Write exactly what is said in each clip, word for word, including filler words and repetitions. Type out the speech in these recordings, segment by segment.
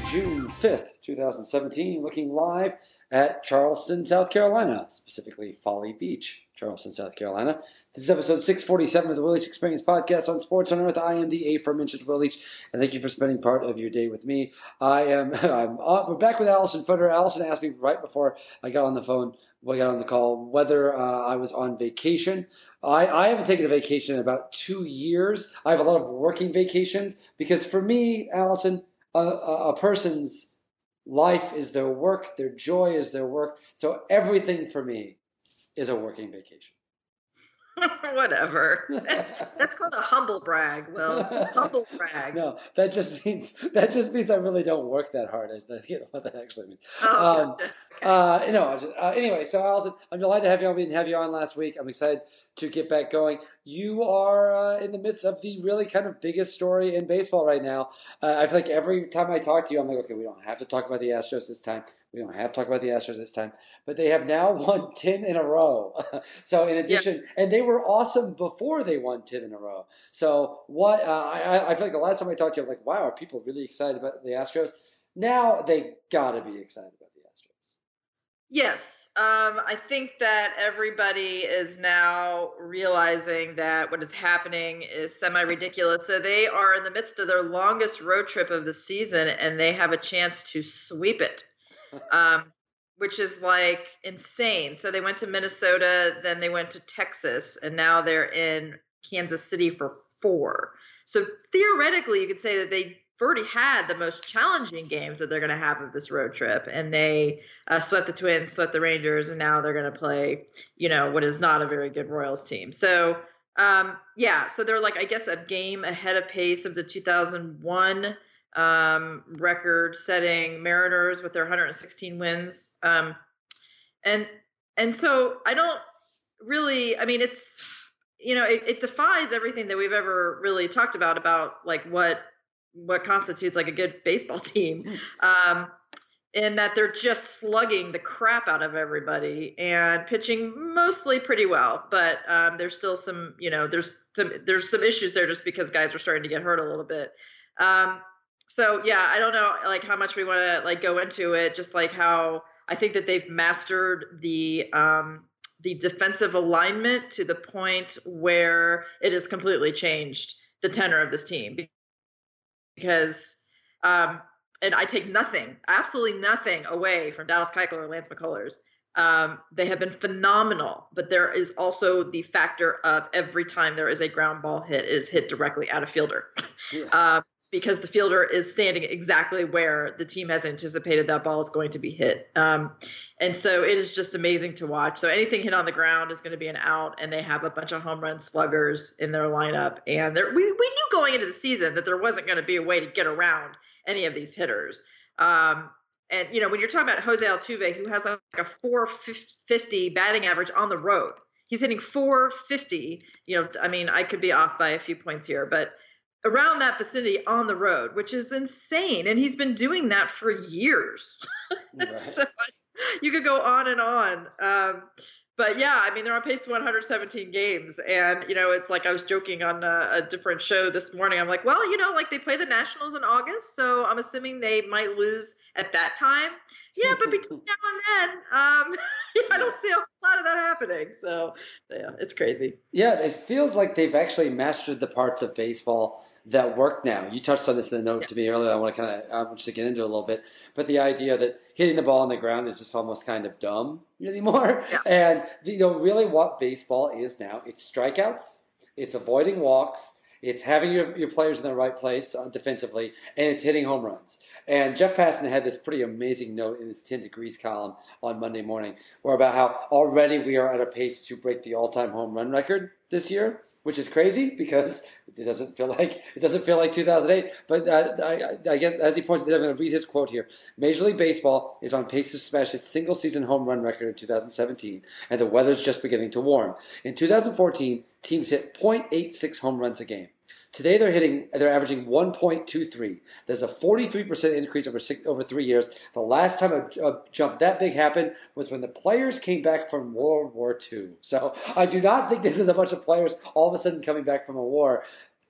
June fifth, twenty seventeen, looking live at Charleston, South Carolina, specifically Folly Beach, Charleston, South Carolina. This is episode six forty-seven of the Will Leitch Experience podcast on Sports on Earth. I am the aforementioned Will Leitch, and thank you for spending part of your day with me. I am, I'm, uh, we're back with Allison Footer. Allison asked me right before I got on the phone, we got on the call, whether uh, I was on vacation. I, I haven't taken a vacation in about two years. I have a lot of working vacations because for me, Allison, a, a, a person's life is their work, their joy is their work. So everything for me is a working vacation. Whatever. That's that's called a humble brag, Will. Humble brag. No, that just means that just means I really don't work that hard. Is that you know what that actually means? Oh, um, okay. uh, no. Just, uh, anyway, so Allison, I'm delighted to have you on. We didn't have you on last week. I'm excited to get back going. You are uh, in the midst of the really kind of biggest story in baseball right now. Uh, I feel like every time I talk to you, I'm like, okay, we don't have to talk about the Astros this time. We don't have to talk about the Astros this time. But they have now won ten in a row. So in addition, yeah. and they were awesome before they won ten in a row. So what? Uh, I, I feel like the last time I talked to you, I'm like, wow, are people really excited about the Astros? Now they got to be excited about the Astros. Yes. Um, I think that everybody is now realizing that what is happening is semi-ridiculous. So they are in the midst of their longest road trip of the season, and they have a chance to sweep it, um, which is like insane. So they went to Minnesota, then they went to Texas, and now they're in Kansas City for four. So theoretically, you could say that they already had the most challenging games that they're going to have of this road trip, and they uh, swept the Twins, swept the Rangers, and now they're going to play, you know, what is not a very good Royals team. So, um, yeah, so they're like, I guess, a game ahead of pace of the two thousand one um, record-setting Mariners with their one hundred sixteen wins. Um, and and so I don't really, I mean, it's, you know, it, it defies everything that we've ever really talked about, about like what, what constitutes like a good baseball team, um, in that they're just slugging the crap out of everybody and pitching mostly pretty well. But um, there's still some, you know, there's some, there's some issues there just because guys are starting to get hurt a little bit. Um, so, yeah, I don't know like how much we want to like go into it, just like how I think that they've mastered the um, the defensive alignment to the point where it has completely changed the tenor of this team. Because, um, and I take nothing, absolutely nothing away from Dallas Keuchel or Lance McCullers. Um, they have been phenomenal, but there is also the factor of every time there is a ground ball hit, it is hit directly at a fielder. Yeah. Uh, because the fielder is standing exactly where the team has anticipated that ball is going to be hit. Um, and so it is just amazing to watch. So anything hit on the ground is going to be an out, and they have a bunch of home run sluggers in their lineup. And we, we knew going into the season that there wasn't going to be a way to get around any of these hitters. Um, and, you know, when you're talking about Jose Altuve, who has like a four fifty batting average on the road, he's hitting four fifty. You know, I mean, I could be off by a few points here, but around that vicinity on the road, which is insane. And he's been doing that for years. Right. So you could go on and on. Um, but yeah, I mean, they're on pace to one hundred seventeen games. And, you know, it's like I was joking on a, a different show this morning. I'm like, well, you know, like they play the Nationals in August. So I'm assuming they might lose at that time. Yeah, but between now and then, um, yeah, I don't see a lot of that happening. So, yeah, it's crazy. Yeah, it feels like they've actually mastered the parts of baseball that work now. You touched on this in the note yeah. to me earlier. I want to kind of I want just to get into it a little bit. But the idea that hitting the ball on the ground is just almost kind of dumb anymore. Yeah. And, you know, really what baseball is now, it's strikeouts, it's avoiding walks, it's having your, your players in the right place uh, defensively, and it's hitting home runs. And Jeff Passan had this pretty amazing note in his ten degrees column on Monday morning, where about how already we are at a pace to break the all-time home run record this year, which is crazy because it doesn't feel like it doesn't feel like two thousand eight. But uh, I, I guess as he points out, I'm going to read his quote here. Major League Baseball is on pace to smash its single-season home run record in two thousand seventeen, and the weather's just beginning to warm. In two thousand fourteen, teams hit point eight six home runs a game. Today they're hitting, they're averaging one point two three. There's a forty-three percent increase over six, over three years. The last time a, a jump that big happened was when the players came back from World War Two. So I do not think this is a bunch of players all of a sudden coming back from a war.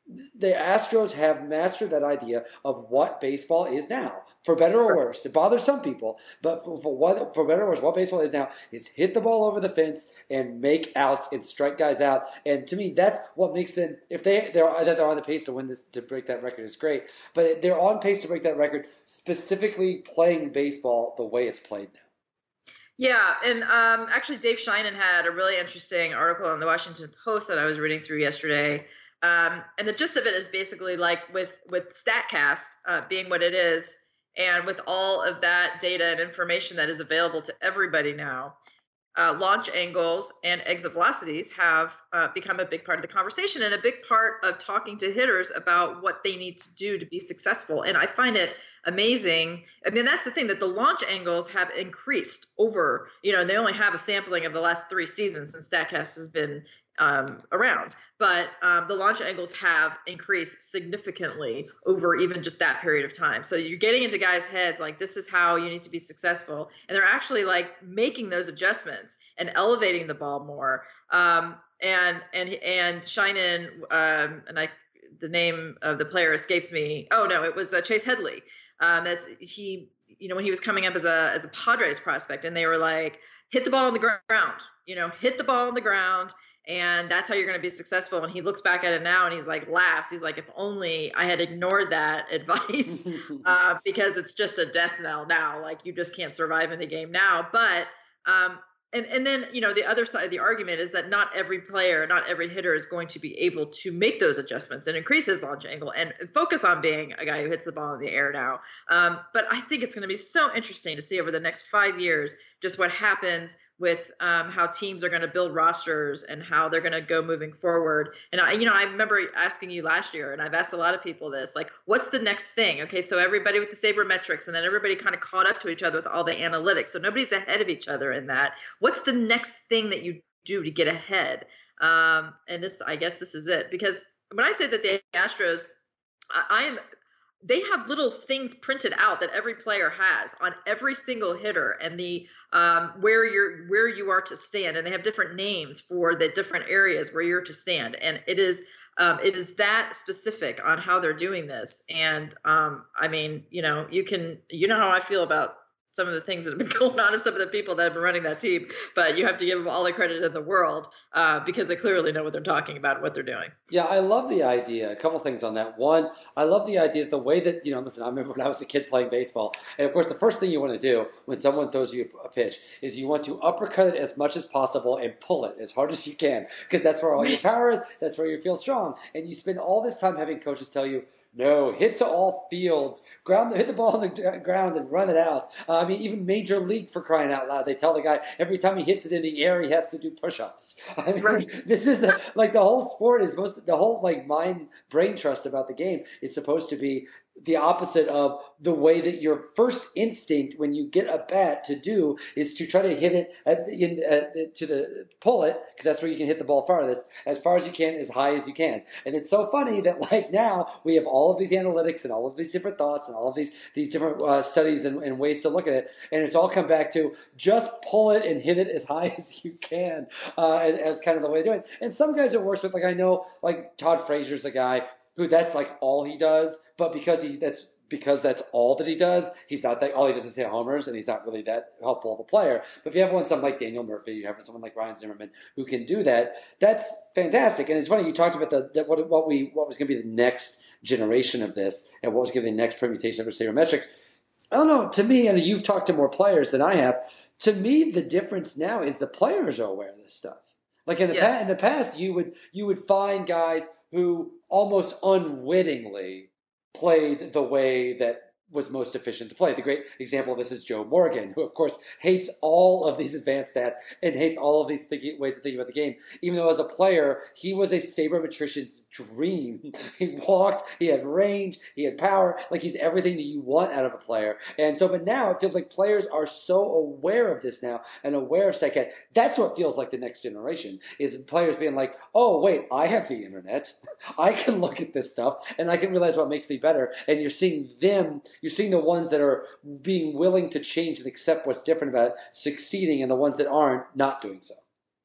the Astros have mastered that idea of what baseball is now, for better or worse. It bothers some people, but for, for what for better or worse, what baseball is now is hit the ball over the fence and make outs and strike guys out. And to me, that's what makes them. If they they're that they're on the pace to win this to break that record is great, but they're on pace to break that record specifically playing baseball the way it's played now. Yeah, and um, actually, Dave Sheinin had a really interesting article in the Washington Post that I was reading through yesterday. Um, and the gist of it is basically like with with Statcast uh, being what it is, and with all of that data and information that is available to everybody now, uh, launch angles and exit velocities have uh, become a big part of the conversation and a big part of talking to hitters about what they need to do to be successful. And I find it amazing. I mean, that's the thing, that the launch angles have increased over, you know, and they only have a sampling of the last three seasons since Statcast has been um, around. But um, the launch angles have increased significantly over even just that period of time. So you're getting into guys' heads like, this is how you need to be successful. And they're actually like making those adjustments and elevating the ball more. Um, and and and Sheinin, um, and I, the name of the player escapes me. Oh no, it was uh, Chase Headley. Um, that's he. You know, when he was coming up as a as a Padres prospect, and they were like, hit the ball on the ground. You know, hit the ball on the ground. And that's how you're going to be successful. And he looks back at it now and he's like, laughs. He's like, if only I had ignored that advice, uh, because it's just a death knell now. Like, you just can't survive in the game now. But, um, and, and then, you know, the other side of the argument is that not every player, not every hitter is going to be able to make those adjustments and increase his launch angle and focus on being a guy who hits the ball in the air now. Um, but I think it's going to be so interesting to see over the next five years just what happens with um, how teams are going to build rosters and how they're going to go moving forward. And I, you know, I remember asking you last year, and I've asked a lot of people this, like, what's the next thing? Okay, so everybody with the sabermetrics, and then everybody kind of caught up to each other with all the analytics. So nobody's ahead of each other in that. What's the next thing that you do to get ahead? Um, and this, I guess this is it. Because when I say that the Astros, I, I am they have little things printed out that every player has on every single hitter, and the um, where you're where you are to stand, and they have different names for the different areas where you're to stand, and it is um, it is that specific on how they're doing this. And um, I mean, you know, you can you know how I feel about some of the things that have been going on and some of the people that have been running that team, but you have to give them all the credit in the world uh, because they clearly know what they're talking about and what they're doing. Yeah, I love the idea. A couple things on that. One, I love the idea that the way that, you know, listen, I remember when I was a kid playing baseball, and of course the first thing you want to do when someone throws you a pitch is you want to uppercut it as much as possible and pull it as hard as you can, because that's where all your power is, that's where you feel strong. And you spend all this time having coaches tell you, no, hit to all fields, ground, hit the ball on the ground and run it out. Uh, I mean, even Major League, for crying out loud, they tell the guy every time he hits it in the air, he has to do push-ups. I mean, right. This is a, like the whole sport is supposed to, the whole like mind brain trust about the game is supposed to be the opposite of the way that your first instinct when you get a bat to do is to try to hit it at, in, at, to the pull it, because that's where you can hit the ball farthest, as far as you can, as high as you can. And it's so funny that like now we have all of these analytics and all of these different thoughts and all of these these different uh, studies and, and ways to look at it, and it's all come back to just pull it and hit it as high as you can, uh, as, as kind of the way to do it. And some guys it works with, like I know like Todd Frazier's a guy who that's like all he does, but because he that's because that's all that he does, he's not that all he does is hit homers, and he's not really that helpful of a player. But if you have one someone like Daniel Murphy, you have someone like Ryan Zimmerman who can do that, that's fantastic. And it's funny, you talked about the, the what what we what was going to be the next generation of this, and what was going to be the next permutation of sabermetrics. I don't know. To me, and you've talked to more players than I have. To me, the difference now is the players are aware of this stuff. Like in the Yes. past, in the past, you would you would find guys who almost unwittingly played the way that was most efficient to play. The great example of this is Joe Morgan, who of course hates all of these advanced stats and hates all of these thinking, ways of thinking about the game. Even though as a player, he was a sabermetrician's dream. He walked, he had range, he had power, like he's everything that you want out of a player. And so, but now it feels like players are so aware of this now and aware of StatCast. That's what feels like the next generation, is players being like, oh wait, I have the internet. I can look at this stuff and I can realize what makes me better. And you're seeing them You're seeing the ones that are being willing to change and accept what's different about it succeeding, and the ones that aren't not doing so.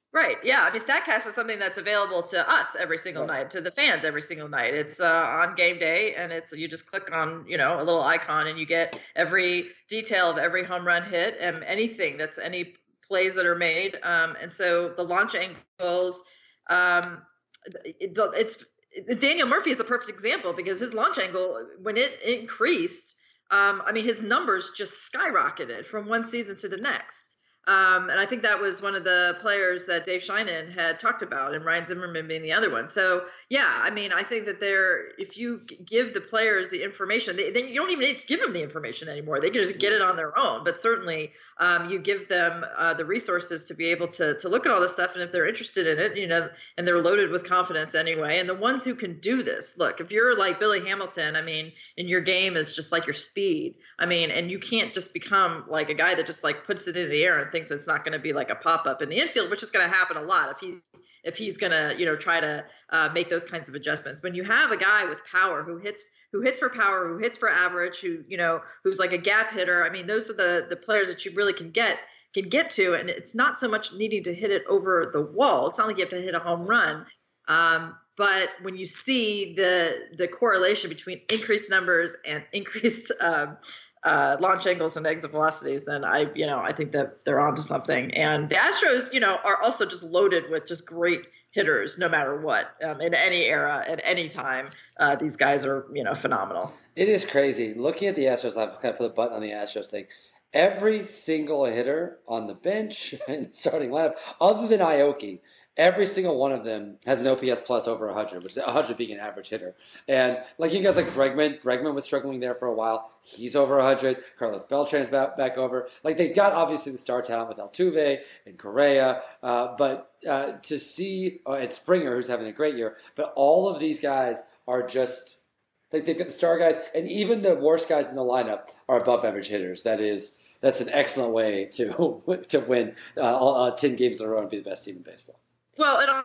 Right. Yeah. I mean, StatCast is something that's available to us every single Right. night, to the fans every single night. It's uh, on game day, and it's you just click on you know a little icon, and you get every detail of every home run hit and anything that's any plays that are made. Um, and so the launch angles, um, it, it's Daniel Murphy is the perfect example because his launch angle when it increased, um, I mean, his numbers just skyrocketed from one season to the next. Um, and I think that was one of the players that Dave Sheinin had talked about, and Ryan Zimmerman being the other one. So, yeah, I mean, I think that they're if you give the players the information, they, then you don't even need to give them the information anymore. They can just get it on their own. But certainly, um, you give them uh, the resources to be able to to look at all this stuff, and if they're interested in it, you know, and they're loaded with confidence anyway. And the ones who can do this, look, if you're like Billy Hamilton, I mean, and your game is just like your speed. I mean, and you can't just become like a guy that just like puts it in the air and thinks it's not going to be like a pop up in the infield, which is going to happen a lot if he if he's going to you know try to uh, make those kinds of adjustments. When you have a guy with power who hits who hits for power, who hits for average, who you know who's like a gap hitter, I mean, those are the the players that you really can get can get to, and it's not so much needing to hit it over the wall. It's not like you have to hit a home run. Um, but when you see the the correlation between increased numbers and increased um, uh, launch angles and exit velocities, then I, you know, I think that they're onto something. And the Astros, you know, are also just loaded with just great hitters, no matter what, um, in any era, at any time. Uh, these guys are, you know, phenomenal. It is crazy. Looking at the Astros, I've kind of put a button on the Astros thing. Every single hitter on the bench in the starting lineup, other than Aoki, every single one of them has an O P S plus over one hundred, which is one hundred being an average hitter. And like you guys like Bregman, Bregman was struggling there for a while. He's over one hundred. Carlos Beltran's back, back over. Like they've got obviously the star talent with Altuve and Correa, uh, but uh, to see, uh, and Springer, who's having a great year, but all of these guys are just like they've got the star guys, and even the worst guys in the lineup are above average hitters. That is, that's an excellent way to to win uh, uh, ten games in a row and be the best team in baseball. Well, and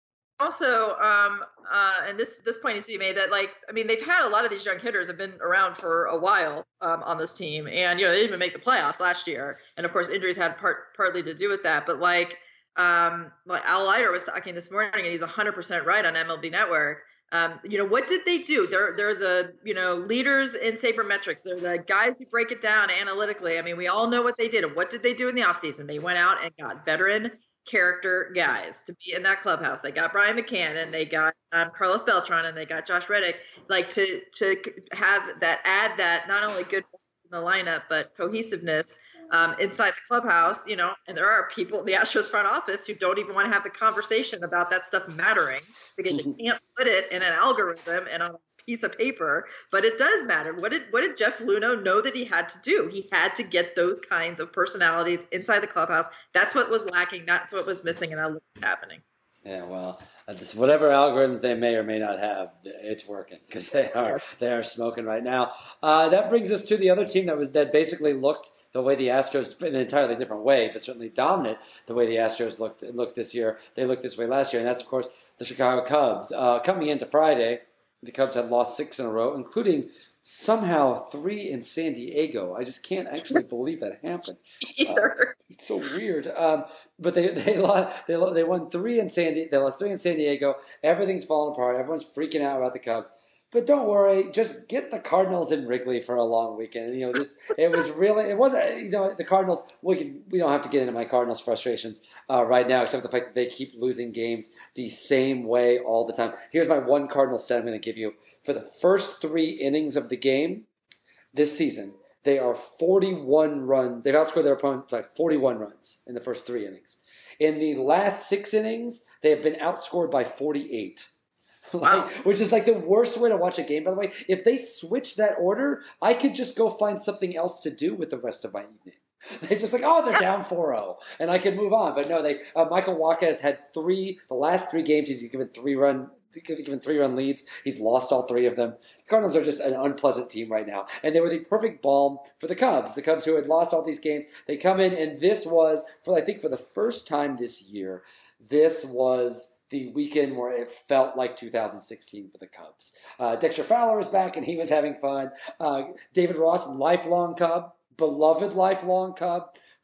also, um, uh, and this this point is to be made that like I mean they've had a lot of these young hitters have been around for a while um, on this team, and you know they didn't even make the playoffs last year, and of course injuries had part partly to do with that. But like um, like Al Leiter was talking this morning, and he's one hundred percent right on M L B Network. Um, you know, what did they do? They're they're the you know leaders in sabermetrics. They're the guys who break it down analytically. I mean, we all know what they did. And what did they do in the offseason? They went out and got veteran character guys to be in that clubhouse. They got Brian McCann, and they got um, Carlos Beltran, and they got Josh Reddick, like to to have that add that not only good in the lineup but cohesiveness um, inside the clubhouse. You know, and there are people in the Astros front office who don't even want to have the conversation about that stuff mattering because you can't put it in an algorithm and on a piece of paper, but it does matter. What did what did Jeff Luhnow know that he had to do? He had to get those kinds of personalities inside the clubhouse. That's what was lacking. That's what was missing, and that's what's happening. Yeah, well, this, whatever algorithms they may or may not have, it's working because they are Yes. they are smoking right now. Uh, that brings us to the other team that was that basically looked the way the Astros in an entirely different way, but certainly dominant the way the Astros looked looked this year. They looked this way last year, and that's of course the Chicago Cubs. Uh, coming into Friday, the Cubs had lost six in a row, including somehow three in San Diego. I just can't actually believe that happened. Either. Uh, it's so weird. Um, but they they lost, they they won three in San Diego. They lost three in San Diego. Everything's falling apart. Everyone's freaking out about the Cubs. But don't worry, just get the Cardinals in Wrigley for a long weekend. You know, this it was really it wasn't. You know, the Cardinals. We can we don't have to get into my Cardinals frustrations uh, right now, except for the fact that they keep losing games the same way all the time. Here's my one Cardinal stat I'm going to give you for the first three innings of the game this season. They are forty-one runs. They've outscored their opponent by forty-one runs in the first three innings. In the last six innings, they have been outscored by forty-eight. Like, Wow. which is like the worst way to watch a game, by the way. If they switch that order, I could just go find something else to do with the rest of my evening. They're just like, oh, they're down four oh, and I can move on. But no, they uh, Michael Wacha has had three, the last three games he's given three run given three run leads. He's lost all three of them. The Cardinals are just an unpleasant team right now, and they were the perfect balm for the Cubs. The Cubs who had lost all these games, they come in, and this was, for I think for the first time this year, this was the weekend where it felt like two thousand sixteen for the Cubs. Uh, Dexter Fowler was back, and he was having fun. Uh, David Ross, lifelong Cub, beloved lifelong Cub,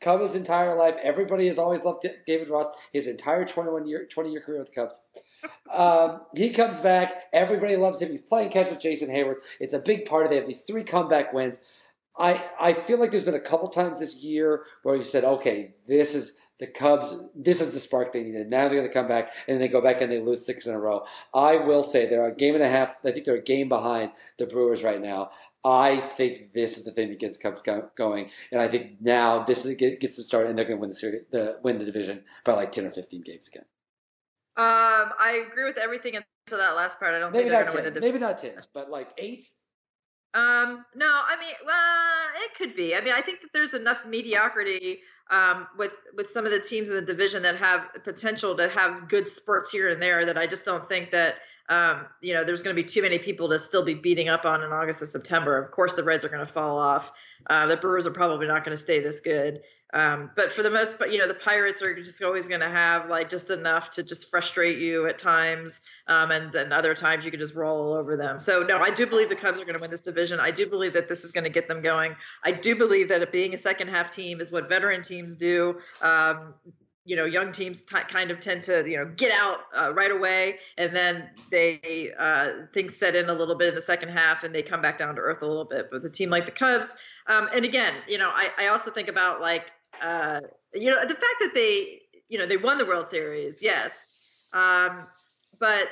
Cub his entire life. Everybody has always loved David Ross. His entire twenty-one year, twenty year career with the Cubs. Um, he comes back. Everybody loves him. He's playing catch with Jason Hayward. It's a big part of it. They have these three comeback wins. I, I feel like there's been a couple times this year where you said, okay, this is the Cubs, this is the spark they needed. Now they're going to come back, and they go back and they lose six in a row. I will say they're a game and a half. I think they're a game behind the Brewers right now. I think this is the thing that gets Cubs go, going, and I think now this is, gets them started, and they're going to win the series, the win the division by like ten or fifteen games again. Um, I agree with everything until that last part. I don't maybe think they're going to win the division. Maybe not ten, but like eight. Um, no, I mean, well, it could be. I mean, I think that there's enough mediocrity um, with with some of the teams in the division that have potential to have good spurts here and there that I just don't think that, um, you know, there's going to be too many people to still be beating up on in August and September. Of course, the Reds are going to fall off. Uh, the Brewers are probably not going to stay this good. Um, but for the most part, you know, the Pirates are just always going to have like just enough to just frustrate you at times. Um, and then other times you can just roll all over them. So no, I do believe the Cubs are going to win this division. I do believe that this is going to get them going. I do believe that it being a second half team is what veteran teams do. Um, you know, young teams t- kind of tend to, you know, get out uh, right away, and then they uh, things set in a little bit in the second half, and they come back down to earth a little bit. But with a team like the Cubs, um, and again, you know, I, I also think about like, uh, you know, the fact that they, you know, they won the World Series, yes, um, but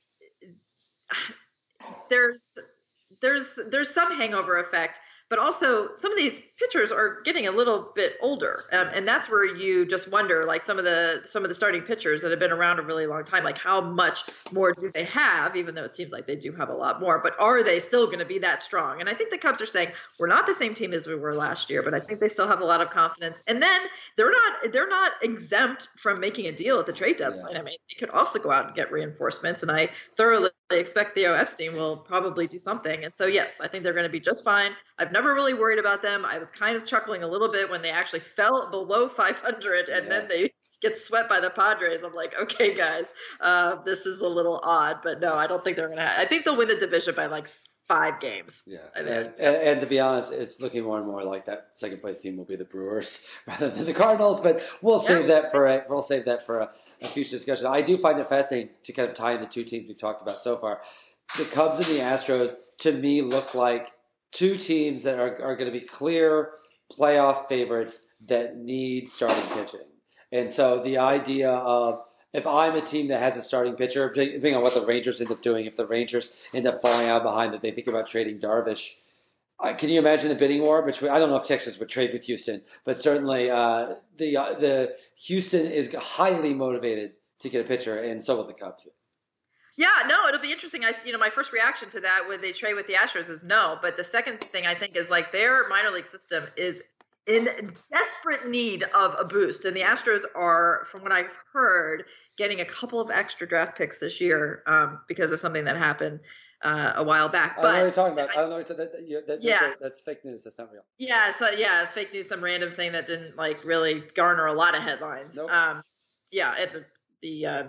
there's there's there's some hangover effect. But also, some of these pitchers are getting a little bit older, um, and that's where you just wonder, like some of the some of the starting pitchers that have been around a really long time, like how much more do they have? Even though it seems like they do have a lot more, but are they still going to be that strong? And I think the Cubs are saying we're not the same team as we were last year, but I think they still have a lot of confidence. And then they're not they're not exempt from making a deal at the trade deadline. Yeah. I mean, they could also go out and get reinforcements, and I thoroughly expect Theo Epstein will probably do something. And so, yes, I think they're going to be just fine. I've never really worried about them. I was kind of chuckling a little bit when they actually fell below five hundred and yeah. then they get swept by the Padres. I'm like, okay, guys, uh, this is a little odd. But no, I don't think they're going to. I think they'll win the division by like five games. Yeah, and, and, and to be honest, it's looking more and more like that second place team will be the Brewers rather than the Cardinals. But we'll yeah. save that for a, we'll save that for a, a future discussion. I do find it fascinating to kind of tie in the two teams we've talked about so far. The Cubs and the Astros, to me, look like two teams that are, are going to be clear playoff favorites that need starting pitching. And so the idea of, if I'm a team that has a starting pitcher, depending on what the Rangers end up doing, if the Rangers end up falling out behind that they think about trading Darvish, uh, can you imagine the bidding war between? I don't know if Texas would trade with Houston, but certainly uh, the uh, the Houston is highly motivated to get a pitcher, and so will the Cubs. Yeah, no, it'll be interesting. I, you know, my first reaction to that when they trade with the Astros is no, but the second thing I think is like their minor league system is in desperate need of a boost, and the Astros are, from what I've heard, getting a couple of extra draft picks this year um, because of something that happened uh, a while back. But I don't know what you're talking about. I, I don't know what that, that, that, yeah, a, that's fake news. That's not real. Yeah, so yeah, it's fake news. Some random thing that didn't like really garner a lot of headlines. Nope. Um, yeah, it, the. the uh,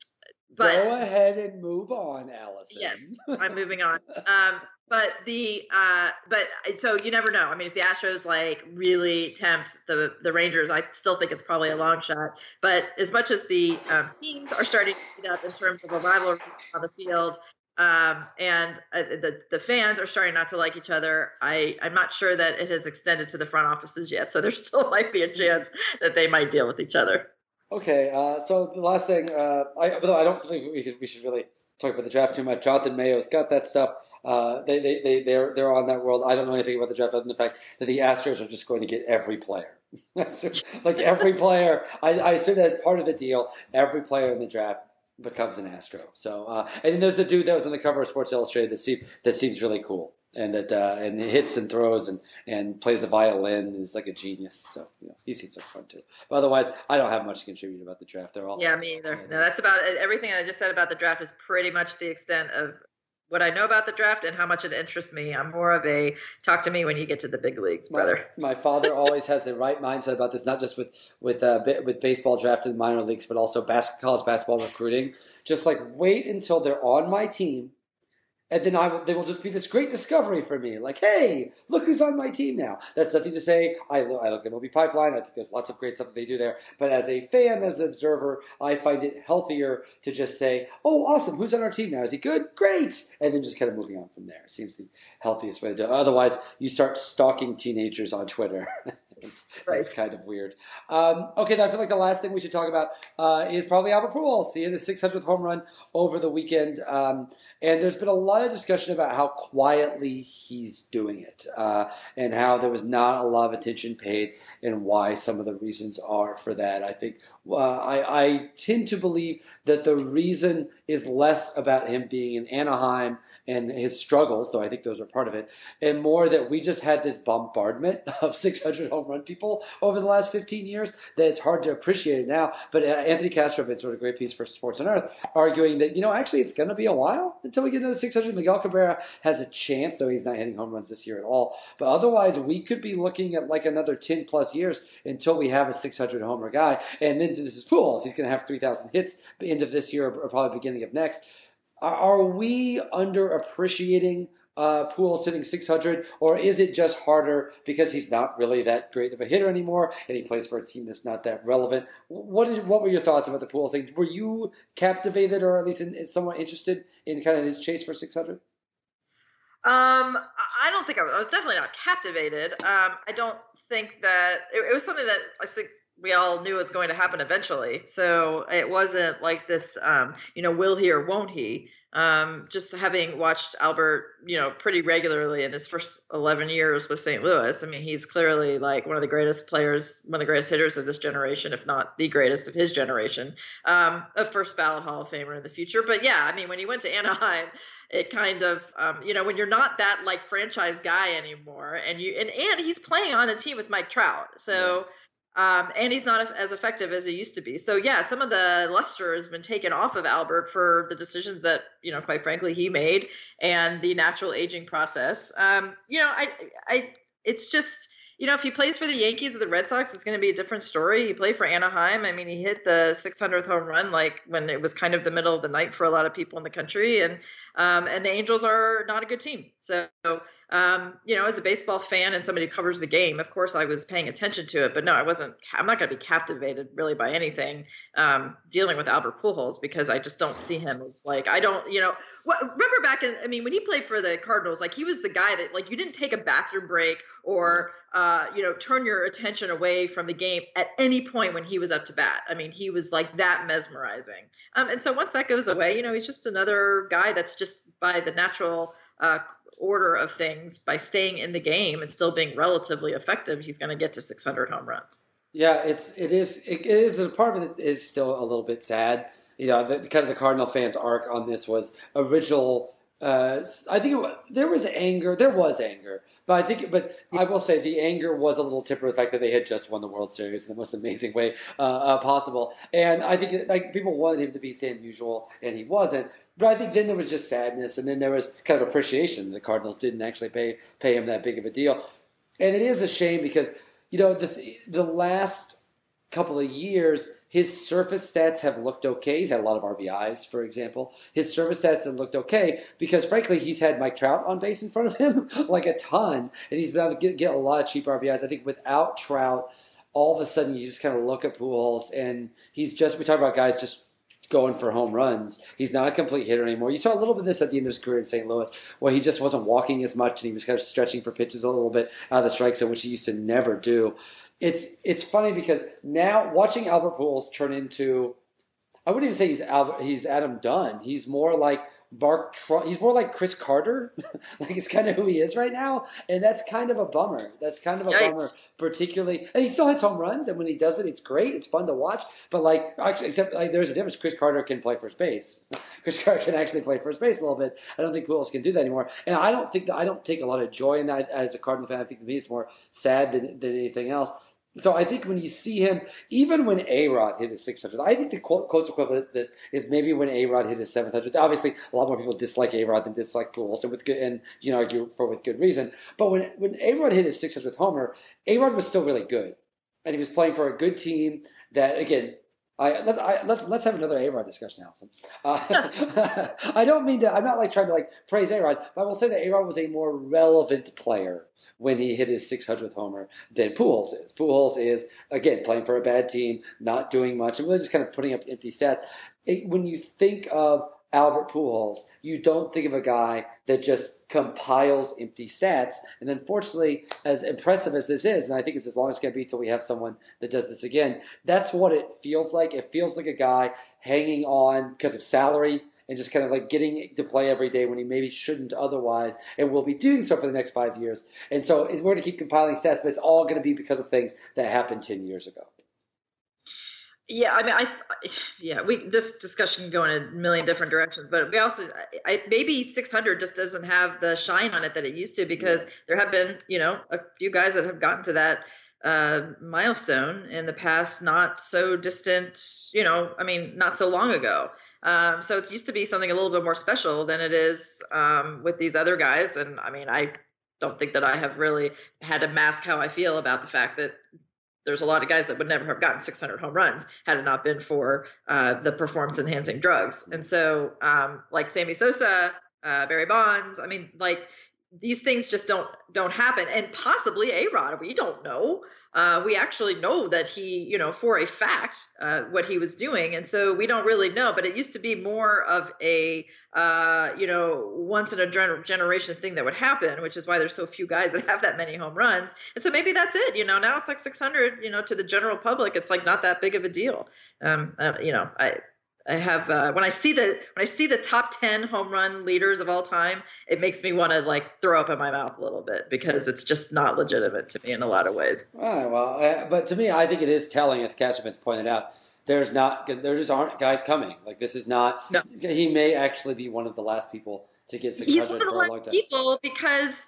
But, Go ahead and move on, Allison. Yes, I'm moving on. Um, but the uh, but so you never know. I mean, if the Astros like really tempt the the Rangers, I still think it's probably a long shot. But as much as the um, teams are starting to heat up in terms of a rivalry on the field, um, and uh, the the fans are starting not to like each other, I I'm not sure that it has extended to the front offices yet. So there still might be a chance that they might deal with each other. Okay, uh, so the last thing, uh, I, although I don't think we should, we should really talk about the draft too much. Jonathan Mayo's got that stuff. Uh, they, they, they, they're, they're on that world. I don't know anything about the draft other than the fact that the Astros are just going to get every player. Like every player, I, I assume that's part of the deal. Every player in the draft becomes an Astro. So, uh, and then there's the dude that was on the cover of Sports Illustrated that, seem, that seems really cool. And that uh, and hits and throws and, and plays the violin and is like a genius. So you know, he seems like fun too. But otherwise, I don't have much to contribute about the draft. They're all yeah, me either. Yeah, no, that's about everything I just said about the draft is pretty much the extent of what I know about the draft and how much it interests me. I'm more of a talk to me when you get to the big leagues, brother. My, my father always has the right mindset about this, not just with with uh, with baseball draft in minor leagues, but also bas- college basketball recruiting. Just like wait until they're on my team. and then I will, they will just be this great discovery for me. Like, hey, look who's on my team now. That's nothing to say. I, I look at M L B Pipeline. I think there's lots of great stuff that they do there. But as a fan, as an observer, I find it healthier to just say, oh, awesome, who's on our team now? Is he good? Great. And then just kind of moving on from there. It seems the healthiest way to do it. Otherwise, you start stalking teenagers on Twitter. That's Right. kind of weird. Um, okay, then I feel like the last thing we should talk about uh, is probably Albert Pujols seeing the six hundredth home run over the weekend. Um, and there's been a lot of discussion about how quietly he's doing it uh, and how there was not a lot of attention paid and why some of the reasons are for that. I think uh, I, I tend to believe that the reason is less about him being in Anaheim and his struggles, though I think those are part of it, and more that we just had this bombardment of six hundred home run people over the last fifteen years that it's hard to appreciate it now. But uh, Anthony Castrovitz wrote a great piece for Sports on Earth arguing that, you know, actually it's going to be a while until we get into the six hundred. Miguel Cabrera has a chance, though he's not hitting home runs this year at all. But otherwise, we could be looking at like another ten plus years until we have a six hundred homer guy. And then this is Pujols. He's going to have three thousand hits at the end of this year or probably beginning of next. Are, are we underappreciating Uh, Pujols hitting six hundred, or is it just harder because he's not really that great of a hitter anymore, and he plays for a team that's not that relevant? What is what were your thoughts about the Pujols thing? Were you captivated, or at least in, in somewhat interested in kind of his chase for six hundred? Um, I don't think I was, I was definitely not captivated. Um, I don't think that it, it was something that I think we all knew was going to happen eventually. So it wasn't like this, um, you know, will he or won't he? Um, just having watched Albert, you know, pretty regularly in his first eleven years with Saint Louis. I mean, he's clearly like one of the greatest players, one of the greatest hitters of this generation, if not the greatest of his generation. Um, a first ballot Hall of Famer in the future. But yeah, I mean, when he went to Anaheim, it kind of, um, you know, when you're not that like franchise guy anymore, and you and and he's playing on a team with Mike Trout, so. Um, and he's not as effective as he used to be. So yeah, some of the luster has been taken off of Albert for the decisions that, you know, quite frankly, he made and the natural aging process. Um, you know, I, I, it's just, you know, if he plays for the Yankees or the Red Sox, it's going to be a different story. He played for Anaheim. I mean, he hit the six hundredth home run, like when it was kind of the middle of the night for a lot of people in the country. And, um, and the Angels are not a good team. So, Um, you know, as a baseball fan and somebody who covers the game, of course I was paying attention to it, but no, I wasn't, I'm not going to be captivated really by anything, um, dealing with Albert Pujols, because I just don't see him as like, I don't, you know, what, remember back in, I mean, when he played for the Cardinals, like he was the guy that like, you didn't take a bathroom break or, uh, you know, turn your attention away from the game at any point when he was up to bat. I mean, he was like that mesmerizing. Um, and so once that goes away, you know, he's just another guy that's just by the natural, uh, order of things, by staying in the game and still being relatively effective, he's going to get to six hundred home runs. Yeah, it's it is it is a part of it is still a little bit sad. You know, the, kind of the Cardinal fans' arc on this was original. Uh, I think it was, there was anger. There was anger, but I think, but I will say the anger was a little tempered with the fact that they had just won the World Series in the most amazing way uh, uh, possible. And I think like people wanted him to be Sam Musial, and he wasn't. But I think then there was just sadness, and then there was kind of appreciation. The Cardinals didn't actually pay pay him that big of a deal, and it is a shame because you know the the last couple of years, his surface stats have looked okay. He's had a lot of R B Is, for example. His surface stats have looked okay because, frankly, he's had Mike Trout on base in front of him, like a ton, and he's been able to get, get a lot of cheap R B Is. I think without Trout, all of a sudden you just kind of look at Pujols, and he's just, we talk about guys just going for home runs. He's not a complete hitter anymore. You saw a little bit of this at the end of his career in Saint Louis, where he just wasn't walking as much, and he was kind of stretching for pitches a little bit out of the strike zone, which he used to never do. It's it's funny because now watching Albert Pujols turn into, I wouldn't even say he's Albert, he's Adam Dunn. He's more like Mark Trump. He's more like Chris Carter. Like it's kind of who he is right now, and that's kind of a bummer. That's kind of a Yikes. bummer, particularly. And he still hits home runs, and when he does it, it's great. It's fun to watch. But like, actually, except like, there's a difference. Chris Carter can play first base. Chris Carter can actually play first base a little bit. I don't think Pujols can do that anymore, and I don't think that, I don't take a lot of joy in that as a Cardinal fan. I think to me it's more sad than than anything else. So I think when you see him, even when A-Rod hit his six hundred, I think the close equivalent of this is maybe when A-Rod hit his seven hundred. Obviously, a lot more people dislike A-Rod than dislike Pujols, and with good, and you know, argue for with good reason. But when when A-Rod hit his six hundredth homer, A-Rod was still really good, and he was playing for a good team that, again, I, let, I, let, let's have another A-Rod discussion, Allison. Uh, I don't mean to, I'm not like trying to like praise A-Rod, but I will say that A-Rod was a more relevant player when he hit his six hundredth homer than Pujols is. Pujols is, again, playing for a bad team, not doing much, and really just kind of putting up empty stats. It, when you think of Albert Pujols, you don't think of a guy that just compiles empty stats. And unfortunately, as impressive as this is, and I think it's as long as it's going to be until we have someone that does this again, that's what it feels like. It feels like a guy hanging on because of salary and just kind of like getting to play every day when he maybe shouldn't otherwise, and will be doing so for the next five years. And so we're going to keep compiling stats, but it's all going to be because of things that happened ten years ago. Yeah, I mean, I, yeah, we this discussion can go in a million different directions, but we also, I, maybe six hundred just doesn't have the shine on it that it used to, because yeah. there have been, you know, a few guys that have gotten to that uh, milestone in the past, not so distant, you know, I mean, not so long ago. Um, so it used to be something a little bit more special than it is um, with these other guys. And I mean, I don't think that I have really had to mask how I feel about the fact that there's a lot of guys that would never have gotten six hundred home runs had it not been for uh, the performance-enhancing drugs. And so, um, like Sammy Sosa, uh, Barry Bonds, I mean, like these things just don't don't happen. And possibly A-Rod, we don't know. Uh, we actually know that he, you know, for a fact, uh, what he was doing. And so we don't really know. But it used to be more of a, uh, you know, once in a gener- generation thing that would happen, which is why there's so few guys that have that many home runs. And so maybe that's it. You know, now it's like six hundred, you know, to the general public, it's like not that big of a deal. Um, uh, you know, I. I have uh, when I see the when I see the top ten home run leaders of all time, it makes me want to like throw up in my mouth a little bit, because it's just not legitimate to me in a lot of ways. All right, well, uh, but to me, I think it is telling, as Ketchup has pointed out. There's not there just aren't guys coming. Like this is not. No. He may actually be one of the last people to get six hundred He's one of the for a long time. People because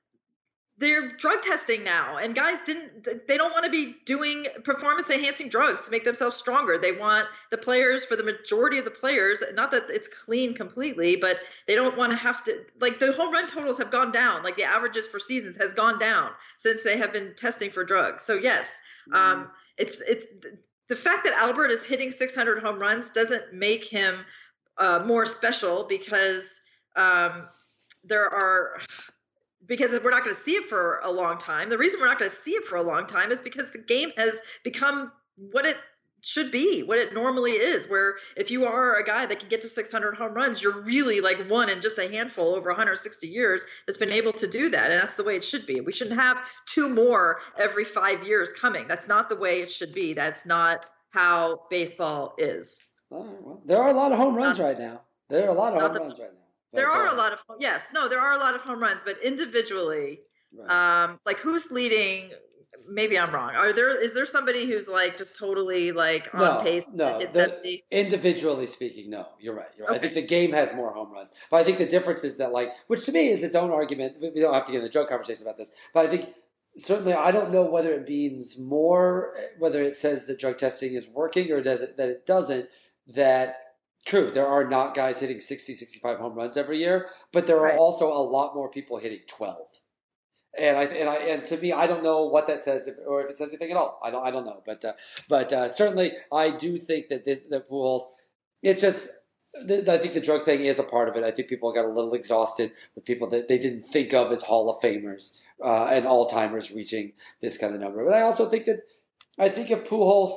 they're drug testing now, and guys didn't they don't want to be doing performance enhancing drugs to make themselves stronger. They want the players, for the majority of the players, not that it's clean completely, but they don't want to have to, like, the home run totals have gone down, like the averages for seasons has gone down since they have been testing for drugs. So yes, mm. um it's it's the fact that Albert is hitting six hundred home runs doesn't make him uh more special, because um there are because we're not going to see it for a long time. The reason we're not going to see it for a long time is because the game has become what it should be, what it normally is, where if you are a guy that can get to six hundred home runs, you're really like one in just a handful over one hundred sixty years that's been able to do that. And that's the way it should be. We shouldn't have two more every five years coming. That's not the way it should be. That's not how baseball is. All right, well, there are a lot of home runs not, right now. There are a lot of home the, runs right now. There are a lot of yes, no, there are a lot of home runs, but individually, right. um, like who's leading? Maybe I'm wrong. Are there is there somebody who's like just totally like on no, pace? No, hit seventy? Individually speaking, no, you're right. You're right. Okay. I think the game has more home runs, but I think the difference is that, like, which to me is its own argument. We don't have to get in the drug conversation about this, but I think certainly I don't know whether it means more, whether it says that drug testing is working or does it that it doesn't. That true, there are not guys hitting sixty, sixty-five home runs every year, but there are right. also a lot more people hitting twelve. And I and I and to me, I don't know what that says, if, or if it says anything at all. I don't I don't know, but uh, but uh, certainly I do think that this the Pujols. It's just I think the drug thing is a part of it. I think people got a little exhausted with people that they didn't think of as Hall of Famers uh, and all timers reaching this kind of number. But I also think that I think if Pujols,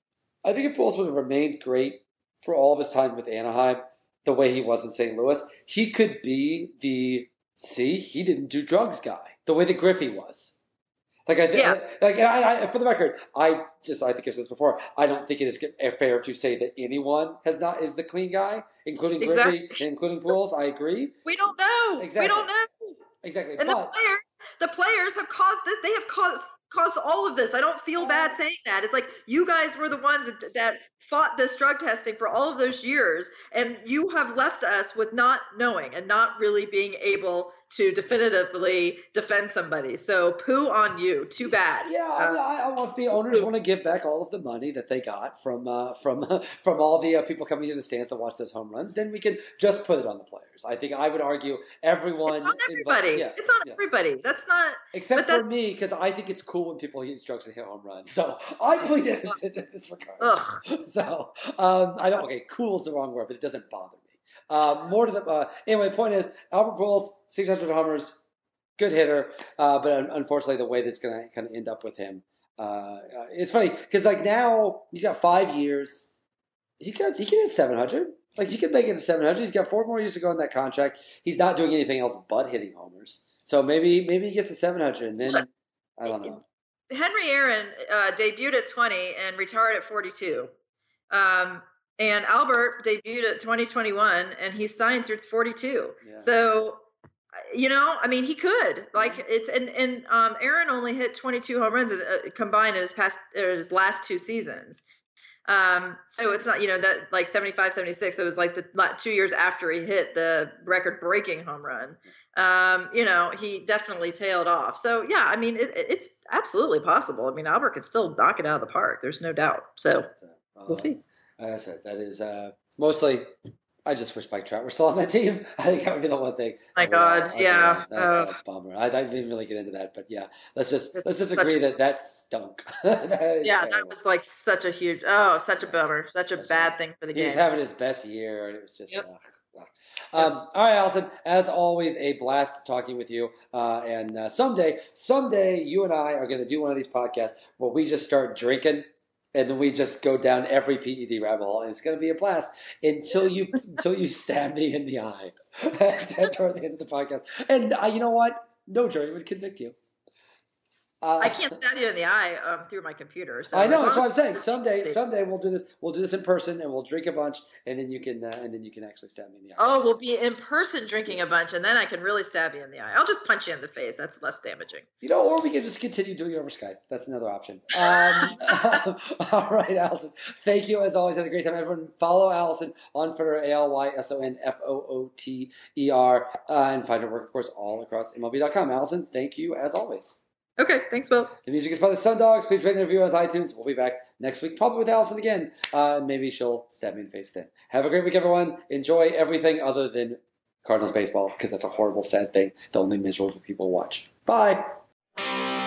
I think if Pujols would have remained great for all of his time with Anaheim, the way he was in Saint Louis, he could be the see he didn't do drugs guy. The way that Griffey was, like I think, yeah. like I, I, for the record, I just I think I've said this before. I don't think it is fair to say that anyone has not is the clean guy, including exactly. Griffey, including Pujols. I agree. We don't know. Exactly. We don't know. Exactly. And but, the players, the players have caused this. They have caused. caused all of this. I don't feel bad saying that. It's like you guys were the ones that, that fought this drug testing for all of those years, and you have left us with not knowing and not really being able to definitively defend somebody. So poo on you. Too bad. Yeah, I mean, I, I, if the owners want to give back all of the money that they got from uh, from from all the uh, people coming to the stands to watch those home runs, then we can just put it on the players. I think I would argue everyone. It's on everybody. Involved, yeah, it's on yeah. everybody. That's not except for me, because I think it's cool. cool when people use drugs and hit home runs. So I plead innocent in this regard. Ugh. So um, I don't. Okay, cool is the wrong word, but it doesn't bother me. Uh, more to the uh, anyway. The point is, Albert Pujols, six hundred homers, good hitter, uh, but unfortunately, the way that's going to kind of end up with him, uh, it's funny because like now he's got five years. He can he can hit seven hundred. Like, he could make it to seven hundred. He's got four more years to go in that contract. He's not doing anything else but hitting homers. So maybe maybe he gets to seven hundred, and then, I don't know. Henry Aaron uh, debuted at twenty and retired at forty-two. Um, and Albert debuted at twenty twenty-one, and he signed through forty-two. Yeah. So, you know, I mean, he could. Like, it's and, and um, Aaron only hit twenty-two home runs uh, combined in his, past, uh, his last two seasons. Um, so it's not, you know, that like seventy-five, seventy-six, it was like the two years after he hit the record breaking home run. Um, you know, he definitely tailed off. So yeah, I mean, it, it's absolutely possible. I mean, Albert could still knock it out of the park. There's no doubt. So uh, we'll see. Like I said, that is, uh, mostly, I just wish Mike Trout were still on that team. I think that would be the one thing. My God, yeah, yeah. That's uh, a bummer. I, I didn't really get into that, but yeah, let's just let's just agree a, that that stunk. that yeah, terrible. That was like such a huge, oh, such a bummer, such a such bad a, thing for the he game. He was having his best year, and it was just. Yep. Uh, um, all right, Allison. As always, a blast talking with you. Uh, and uh, someday, someday, you and I are going to do one of these podcasts where we just start drinking. And then we just go down every P E D rabbit hole, and it's going to be a blast until you until you stab me in the eye toward the end of the podcast. And uh, you know what? No jury would convict you. Uh, I can't stab you in the eye um, through my computer. So I know that's what I'm saying. Someday, someday we'll do this. We'll do this in person, and we'll drink a bunch, and then you can, uh, and then you can actually stab me in the eye. Oh, we'll be in person drinking yes. a bunch, and then I can really stab you in the eye. I'll just punch you in the face. That's less damaging. You know, or we can just continue doing it over Skype. That's another option. Um, all right, Allison. Thank you as always. Had a great time. Everyone, follow Allison on Twitter, A L Y S O N F O O T E R, uh, and find her work, of course, all across M L B dot com. Allison, thank you as always. Okay, thanks, Will. The music is by the Sundogs. Please rate and review us on iTunes. We'll be back next week, probably with Allison again. Uh, maybe she'll stab me in the face then. Have a great week, everyone. Enjoy everything other than Cardinals baseball, because that's a horrible, sad thing that only miserable people watch. Bye.